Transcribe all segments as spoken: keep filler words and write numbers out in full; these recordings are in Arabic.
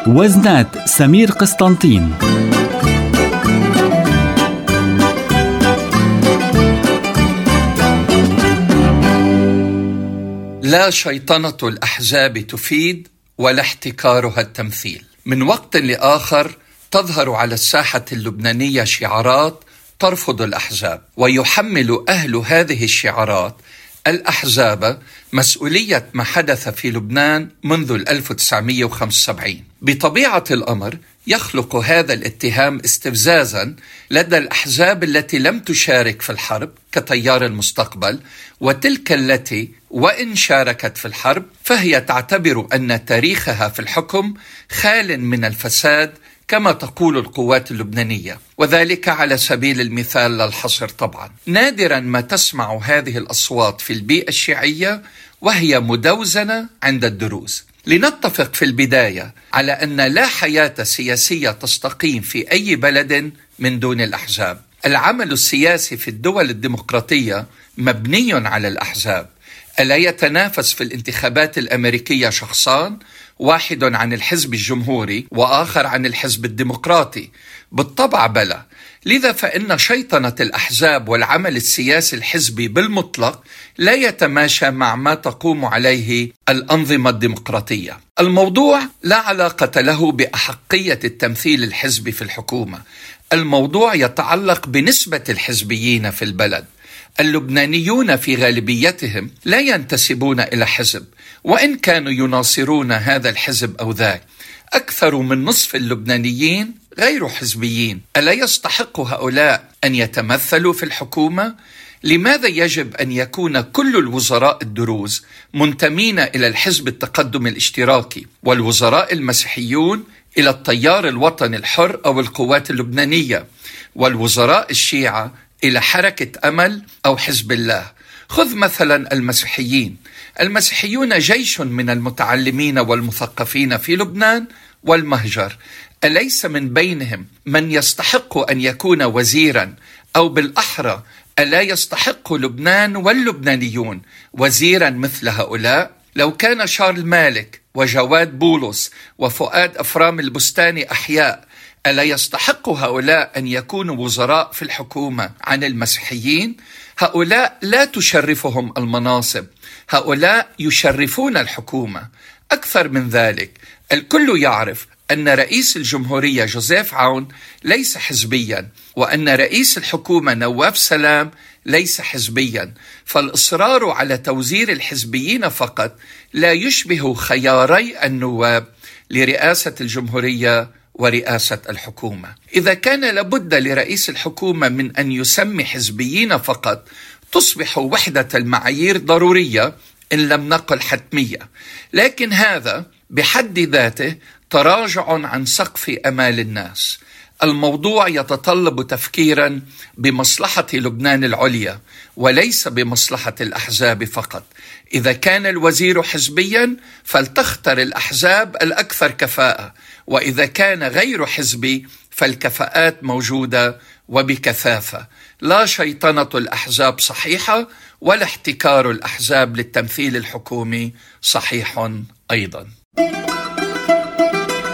وزنات سمير قسطنطين. لا شيطنة الأحزاب تفيد ولا احتكارها التمثيل. من وقت لآخر تظهر على الساحة اللبنانية شعارات ترفض الأحزاب، ويحمل أهل هذه الشعارات الأحزاب مسؤولية ما حدث في لبنان منذ ألف وتسعمئة وخمسة وسبعين. بطبيعة الأمر يخلق هذا الاتهام استفزازا لدى الأحزاب التي لم تشارك في الحرب كتيار المستقبل، وتلك التي وإن شاركت في الحرب فهي تعتبر أن تاريخها في الحكم خال من الفساد كما تقول القوات اللبنانية، وذلك على سبيل المثال لا الحصر. طبعا نادرا ما تسمع هذه الأصوات في البيئة الشيعية وهي مدوزنة عند الدروز. لنتفق في البداية على أن لا حياة سياسية تستقيم في أي بلد من دون الأحزاب. العمل السياسي في الدول الديمقراطية مبني على الأحزاب. ألا يتنافس في الانتخابات الأمريكية شخصان، واحد عن الحزب الجمهوري وآخر عن الحزب الديمقراطي؟ بالطبع بلى. لذا فإن شيطنة الأحزاب والعمل السياسي الحزبي بالمطلق لا يتماشى مع ما تقوم عليه الأنظمة الديمقراطية. الموضوع لا علاقة له بأحقية التمثيل الحزبي في الحكومة. الموضوع يتعلق بنسبة الحزبيين في البلد. اللبنانيون في غالبيتهم لا ينتسبون إلى حزب، وإن كانوا يناصرون هذا الحزب أو ذاك. أكثر من نصف اللبنانيين غير حزبيين. ألا يستحق هؤلاء أن يتمثلوا في الحكومة؟ لماذا يجب أن يكون كل الوزراء الدروز منتمين إلى الحزب التقدم الاشتراكي، والوزراء المسيحيون إلى التيار الوطني الحر أو القوات اللبنانية، والوزراء الشيعة إلى حركة أمل أو حزب الله؟ خذ مثلا المسيحيين. المسيحيون جيش من المتعلمين والمثقفين في لبنان والمهجر. أليس من بينهم من يستحق أن يكون وزيرا، أو بالأحرى ألا يستحق لبنان واللبنانيون وزيرا مثل هؤلاء؟ لو كان شارل مالك وجواد بولس وفؤاد أفرام البستاني أحياء، ألا يستحق هؤلاء أن يكونوا وزراء في الحكومة عن المسيحيين؟ هؤلاء لا تشرفهم المناصب، هؤلاء يشرفون الحكومة. أكثر من ذلك، الكل يعرف أن رئيس الجمهورية جوزيف عون ليس حزبيا، وأن رئيس الحكومة نواف سلام ليس حزبيا. فالإصرار على توزير الحزبيين فقط لا يشبه خياري النواب لرئاسة الجمهورية ورئاسة الحكومة. إذا كان لابد لرئيس الحكومة من أن يسمي حزبيين فقط، تصبح وحدة المعايير ضرورية إن لم نقل حتمية. لكن هذا بحد ذاته تراجع عن سقف أمال الناس. الموضوع يتطلب تفكيرا بمصلحة لبنان العليا وليس بمصلحة الأحزاب فقط. إذا كان الوزير حزبيا فلتختر الأحزاب الأكثر كفاءة، وإذا كان غير حزبي فالكفاءات موجودة وبكثافة. لا شيطنة الأحزاب صحيحة، ولا احتكار الأحزاب للتمثيل الحكومي صحيح أيضا.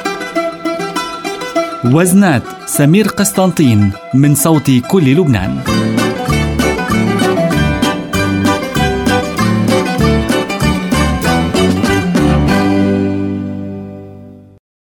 وزنات سمير قسطنطين من صوت كل لبنان.